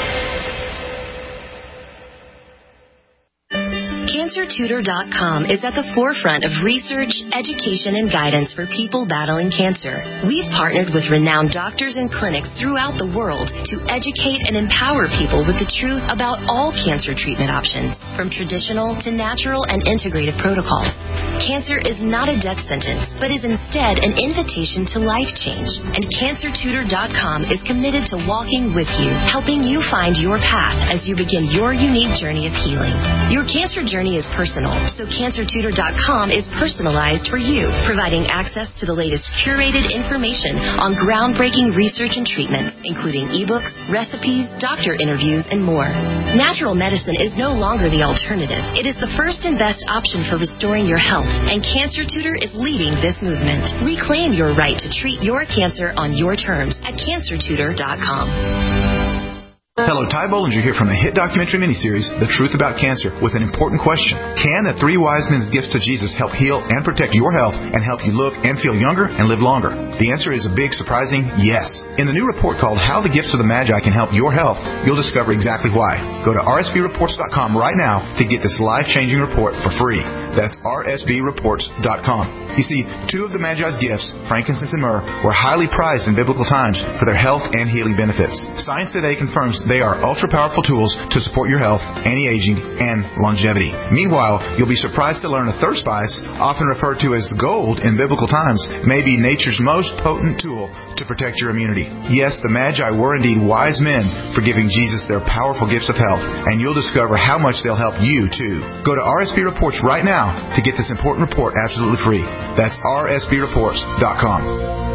Cancer Tutor dot com is at the forefront of research, education, and guidance for people battling cancer. We've partnered with renowned doctors and clinics throughout the world to educate and empower people with the truth about all cancer treatment options, from traditional to natural and integrative protocols. Cancer is not a death sentence, but is instead an invitation to life change. And Cancer Tutor dot com is committed to walking with you, helping you find your path as you begin your unique journey of healing. Your cancer journey is personal, so Cancer Tutor dot com is personalized for you, providing access to the latest curated information on groundbreaking research and treatments, including ebooks, recipes, doctor interviews, and more. Natural medicine is no longer the alternative. It is the first and best option for restoring your health, and Cancer Tutor is leading this movement. Reclaim your right to treat your cancer on your terms at Cancer Tutor dot com. Hello, Ty Bollinger here from the hit documentary miniseries, The Truth About Cancer, with an important question. Can the three wise men's gifts to Jesus help heal and protect your health and help you look and feel younger and live longer? The answer is a big, surprising yes. In the new report called How the Gifts of the Magi Can Help Your Health, you'll discover exactly why. Go to R S B reports dot com right now to get this life-changing report for free. That's R S B reports dot com. You see, two of the Magi's gifts, frankincense and myrrh, were highly prized in biblical times for their health and healing benefits. Science today confirms they are ultra-powerful tools to support your health, anti-aging, and longevity. Meanwhile, you'll be surprised to learn a third spice, often referred to as gold in biblical times, may be nature's most potent tool to protect your immunity. Yes, the Magi were indeed wise men for giving Jesus their powerful gifts of health, and you'll discover how much they'll help you, too. Go to R S B Reports right now to get this important report absolutely free. That's R S B reports dot com.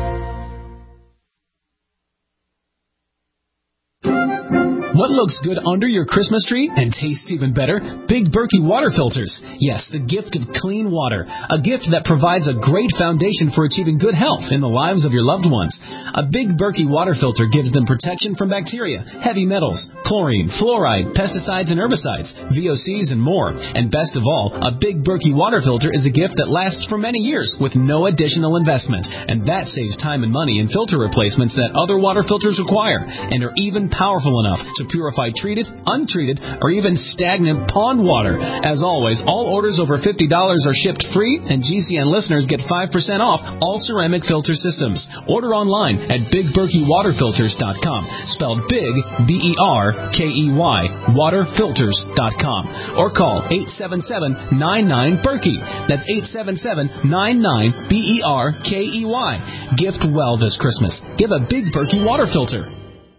What looks good under your Christmas tree and tastes even better? Big Berkey water filters. Yes, the gift of clean water. A gift that provides a great foundation for achieving good health in the lives of your loved ones. A Big Berkey water filter gives them protection from bacteria, heavy metals, chlorine, fluoride, pesticides and herbicides, V O Cs, and more. And best of all, a Big Berkey water filter is a gift that lasts for many years with no additional investment. And that saves time and money in filter replacements that other water filters require, and are even powerful enough to purified treated, untreated, or even stagnant pond water. As always, all orders over fifty dollars are shipped free, and G C N listeners get five percent off all ceramic filter systems. Order online at big berkey water filters dot com, spelled big, B E R K E Y, water filters dot com, or call eight seven seven, nine nine, Berkey. That's eight seven seven, nine nine, B E R K E Y. Gift well this Christmas. Give a Big Berkey water filter.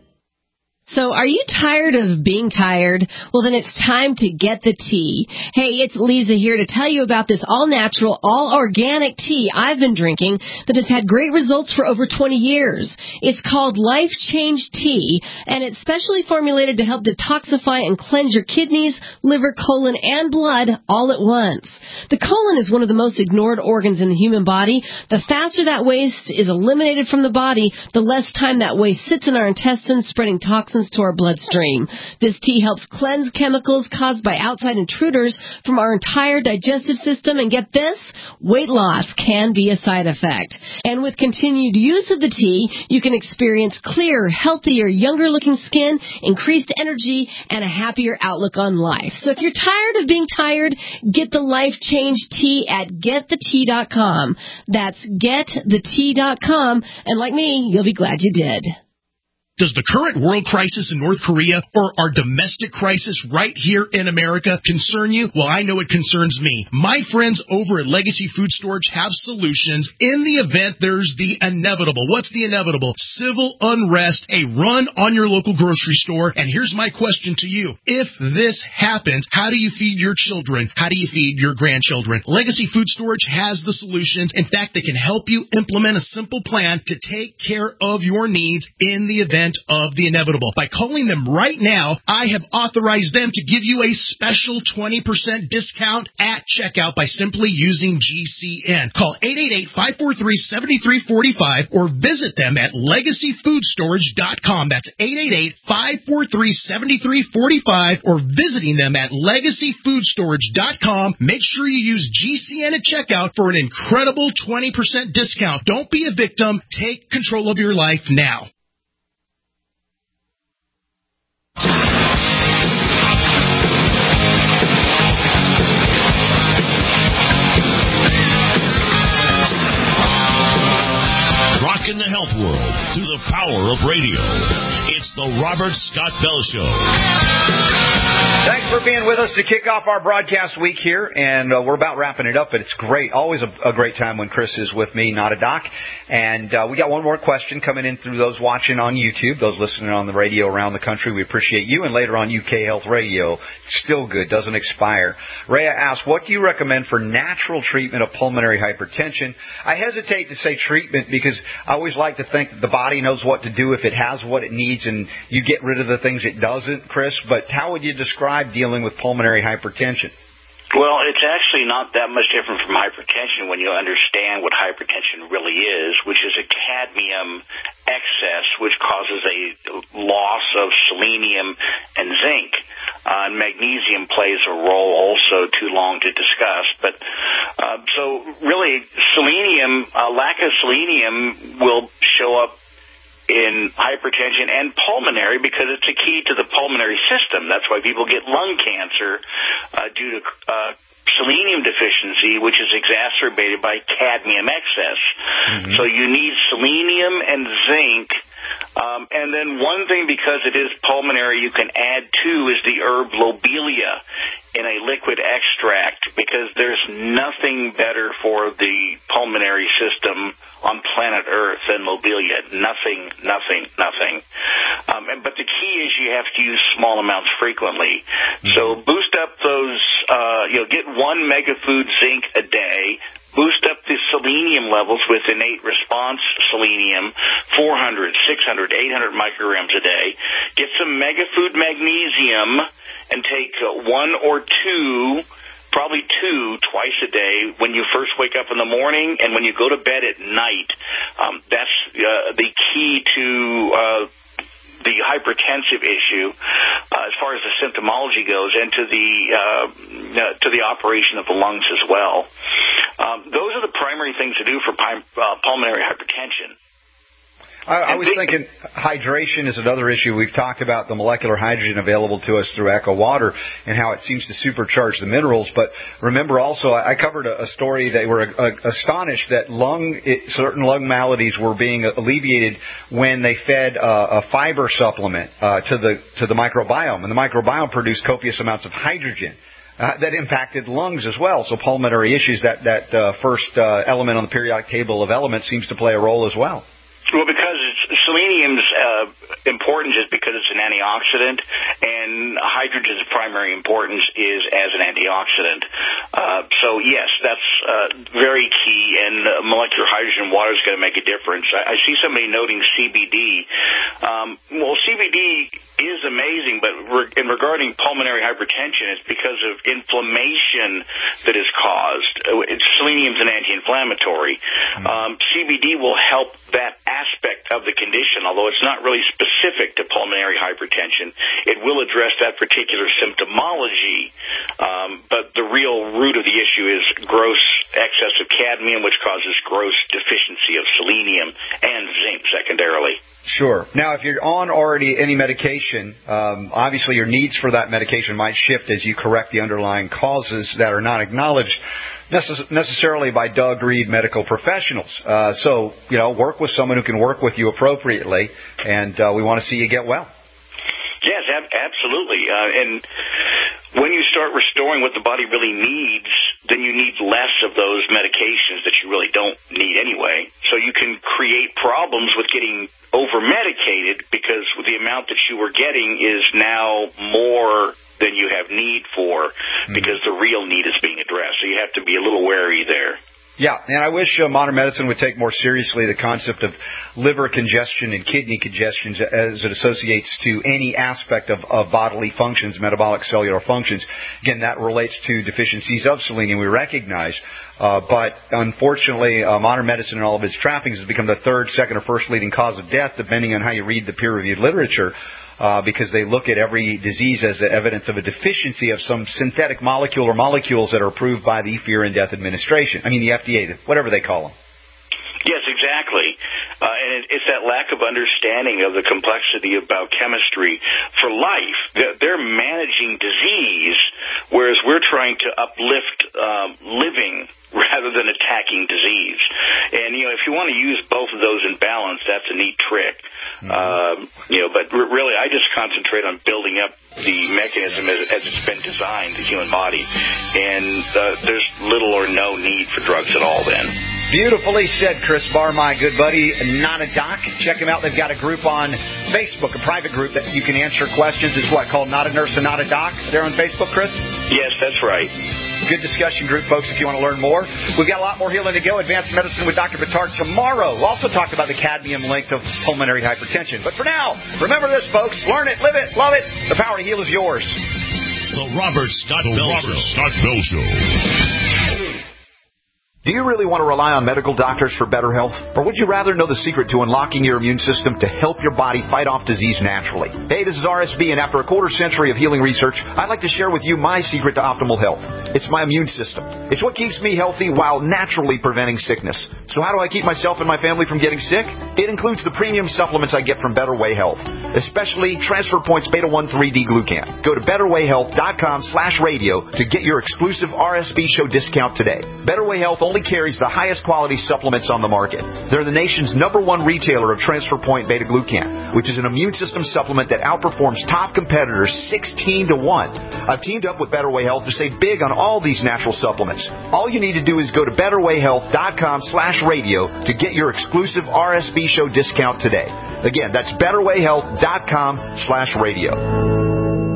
So are you tired of being tired? Well, then it's time to get the tea. Hey, it's Lisa here to tell you about this all-natural, all-organic tea I've been drinking that has had great results for over twenty years. It's called Life Change Tea, and it's specially formulated to help detoxify and cleanse your kidneys, liver, colon, and blood all at once. The colon is one of the most ignored organs in the human body. The faster that waste is eliminated from the body, the less time that waste sits in our intestines, spreading toxins to our bloodstream. This tea helps cleanse chemicals caused by outside intruders from our entire digestive system, and get this, weight loss can be a side effect. And with continued use of the tea, you can experience clearer, healthier, younger-looking skin, increased energy, and a happier outlook on life. So if you're tired of being tired, get the Life Change Tea at get the tea dot com. That's get the tea dot com, and like me, you'll be glad you did. Does the current world crisis in North Korea or our domestic crisis right here in America concern you? Well, I know it concerns me. My friends over at Legacy Food Storage have solutions in the event there's the inevitable. What's the inevitable? Civil unrest, a run on your local grocery store. And here's my question to you. If this happens, how do you feed your children? How do you feed your grandchildren? Legacy Food Storage has the solutions. In fact, they can help you implement a simple plan to take care of your needs in the event of the inevitable. By calling them right now, I have authorized them to give you a special twenty percent discount at checkout by simply using G C N. Call eight eight eight, five four three, seven three four five or visit them at legacy food storage dot com. That's eight eight eight, five four three, seven three four five or visiting them at legacy food storage dot com. Make sure you use G C N at checkout for an incredible twenty percent discount. Don't be a victim. Take control of your life now. Rocking the health world through the power of radio. It's the Robert Scott Bell Show. Thanks for being with us to kick off our broadcast week here, and uh, we're about wrapping it up, but it's great. Always a, a great time when Chris is with me, not a doc. And uh, we got one more question coming in through those watching on YouTube, those listening on the radio around the country. We appreciate you, and later on U K Health Radio. Still good, doesn't expire. Rhea asks, what do you recommend for natural treatment of pulmonary hypertension? I hesitate to say treatment because I always like to think that the body knows what to do if it has what it needs, and you get rid of the things it doesn't, Chris. But how would you describe dealing with pulmonary hypertension? Well, it's actually not that much different from hypertension when you understand what hypertension really is, which is a cadmium excess, which causes a loss of selenium and zinc. Uh, and magnesium plays a role also, too long to discuss. But uh, so really, selenium, uh, lack of selenium will show up in hypertension and pulmonary because it's a key to the pulmonary system. That's why people get lung cancer uh, due to uh, selenium deficiency, which is exacerbated by cadmium excess. Mm-hmm. So you need selenium and zinc. Um, and then one thing, because it is pulmonary, you can add to is the herb lobelia in a liquid extract, because there's nothing better for the pulmonary system on planet Earth than lobelia. Nothing, nothing, nothing. Um, and, but the key is you have to use small amounts frequently. Mm-hmm. So boost up those, uh, you know, get one megafood zinc a day. Boost up the selenium levels with innate response selenium, four hundred, six hundred, eight hundred micrograms a day. Get some megafood magnesium and take one or two, probably two, twice a day when you first wake up in the morning and when you go to bed at night. Um, that's uh, the key to uh, the hypertensive issue uh, as far as the symptomology goes, and to the uh, uh, to the operation of the lungs as well. Um, those are the primary things to do for pi- uh, pulmonary hypertension. I, I was thinking hydration is another issue. We've talked about the molecular hydrogen available to us through Echo Water and how it seems to supercharge the minerals. But remember also, I covered a, a story they were uh, astonished that lung it, certain lung maladies were being alleviated when they fed uh, a fiber supplement uh, to the to the microbiome, and the microbiome produced copious amounts of hydrogen. Uh, that impacted lungs as well. So pulmonary issues, that, that uh, first uh, element on the periodic table of elements seems to play a role as well. Well, because it's, selenium's uh, importance is because it's an antioxidant, and hydrogen's primary importance is as an antioxidant. Uh, so, yes, that's uh, very key, and uh, molecular hydrogen water is going to make a difference. I, I see somebody noting C B D. Um, well, C B D is amazing, but re- in regarding pulmonary hypertension, it's because of inflammation that is caused. It's, selenium's an anti-inflammatory. Mm-hmm. Um, C B D will help that aspect of the condition, although it's not really specific to pulmonary hypertension. It will address that particular symptomology, um, but the real root of the issue is gross excess of cadmium, which causes gross deficiency of selenium and zinc secondarily. Sure. Now, if you're on already any medication, um, obviously your needs for that medication might shift as you correct the underlying causes that are not acknowledged necess- necessarily by Doug Reed medical professionals. Uh, so, you know, work with someone who can work with you appropriately, and uh, we want to see you get well. Yes, ab- absolutely. Uh, and when you start restoring what the body really needs, then you need less of those medications that you really don't need anyway. So you can create problems with getting over-medicated because the amount that you were getting is now more than you have need for because the real need is being addressed. So you have to be a little wary there. Yeah, and I wish uh, modern medicine would take more seriously the concept of liver congestion and kidney congestion as it associates to any aspect of, of bodily functions, metabolic cellular functions. Again, that relates to deficiencies of selenium, we recognize. Uh, but unfortunately, uh, modern medicine and all of its trappings has become the third, second, or first leading cause of death, depending on how you read the peer-reviewed literature. Uh, because they look at every disease as evidence of a deficiency of some synthetic molecule or molecules that are approved by the Fear and Death Administration. I mean, the F D A, whatever they call them. Yes, exactly. Uh, and it, it's that lack of understanding of the complexity of biochemistry for life. They're, they're managing disease, whereas we're trying to uplift um, living rather than attacking disease. And, you know, if you want to use both of those in balance, that's a neat trick. Mm-hmm. Um, you know, but r- really I just concentrate on building up the mechanism as, as it's been designed, the human body. And uh, there's little or no need for drugs at all then. Beautifully said, Chris Barr, my good buddy, Not a Doc. Check them out. They've got a group on Facebook, a private group that you can answer questions. It's what, called Not a Nurse and Not a Doc? They're on Facebook, Chris? Yes, that's right. Good discussion group, folks, if you want to learn more. We've got a lot more healing to go. Advanced Medicine with Doctor Bittard tomorrow. We'll also talk about the cadmium link to pulmonary hypertension. But for now, remember this, folks. Learn it, live it, love it. The power to heal is yours. The Robert Scott the Bell Robert Show. Scott Bell Show. Do you really want to rely on medical doctors for better health? Or would you rather know the secret to unlocking your immune system to help your body fight off disease naturally? Hey, this is R S B, and after a quarter century of healing research, I'd like to share with you my secret to optimal health. It's my immune system. It's what keeps me healthy while naturally preventing sickness. So how do I keep myself and my family from getting sick? It includes the premium supplements I get from Better Way Health, especially Transfer Points Beta one three D Glucan. Go to betterwayhealth.com slash radio to get your exclusive R S B show discount today. Better Way Health only carries the highest quality supplements on the market. They're the nation's number one retailer of Transfer Point Beta Glucan, which is an immune system supplement that outperforms top competitors sixteen to one. I've teamed up with Better Way Health to save big on all these natural supplements. All you need to do is go to betterwayhealth.com slash radio to get your exclusive R S B show discount today. Again, that's betterwayhealth.com slash radio.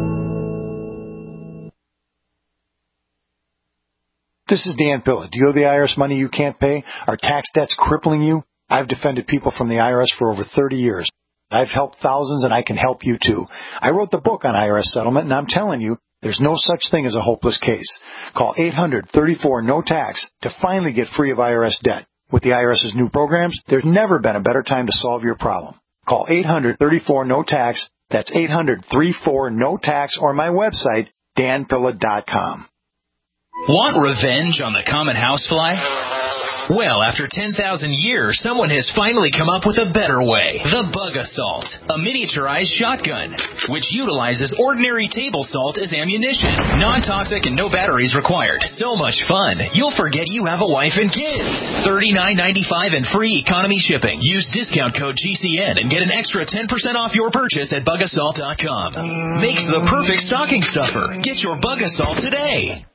This is Dan Pilla. Do you owe the I R S money you can't pay? Are tax debts crippling you? I've defended people from the I R S for over thirty years. I've helped thousands, and I can help you too. I wrote the book on I R S settlement, and I'm telling you, there's no such thing as a hopeless case. Call eight hundred thirty-four no tax to finally get free of I R S debt. With the IRS's new programs, there's never been a better time to solve your problem. Call eight hundred thirty-four no tax. That's eight hundred thirty-four no tax, or my website, dan pilla dot com. Want revenge on the common housefly? Well, after ten thousand years, someone has finally come up with a better way. The Bug Assault, a miniaturized shotgun, which utilizes ordinary table salt as ammunition. Non-toxic and no batteries required. So much fun, you'll forget you have a wife and kids. thirty-nine ninety-five and free economy shipping. Use discount code G C N and get an extra ten percent off your purchase at bug assault dot com. Makes the perfect stocking stuffer. Get your Bug Assault today.